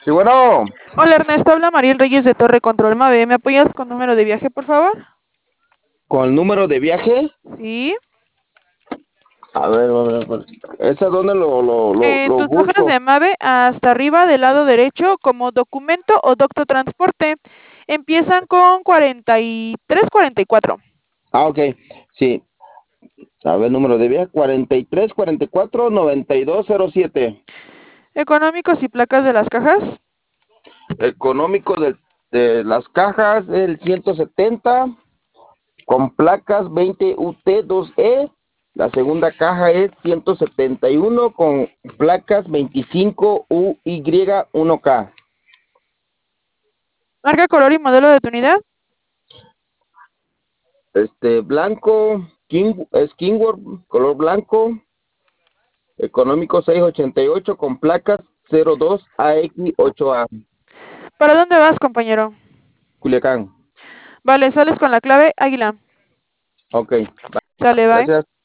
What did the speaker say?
Sí, bueno, Hola Ernesto, habla Mariel Reyes de Torre Control Mave. ¿Me apoyas con número de viaje, por favor? con el número de viaje. Sí. A ver. ¿Esa dónde En lo tus hojas busco? de Mave, hasta arriba del lado derecho, como documento o docto transporte, empiezan con 43, 44. Ok, sí. A ver, número de viaje, 43 44 9207. Económicos y placas de las cajas. Económico de las cajas, el 170, con placas 20 UT2E. La segunda caja es 171 con placas 25 UY1K. Marca, color y modelo de tu unidad. Blanco, es Kingworth, color blanco. Económico 688 con placas 02AX8A, ¿Para dónde vas, compañero? Culiacán. Vale, sales con la clave Águila. Ok, Sale, bye. gracias.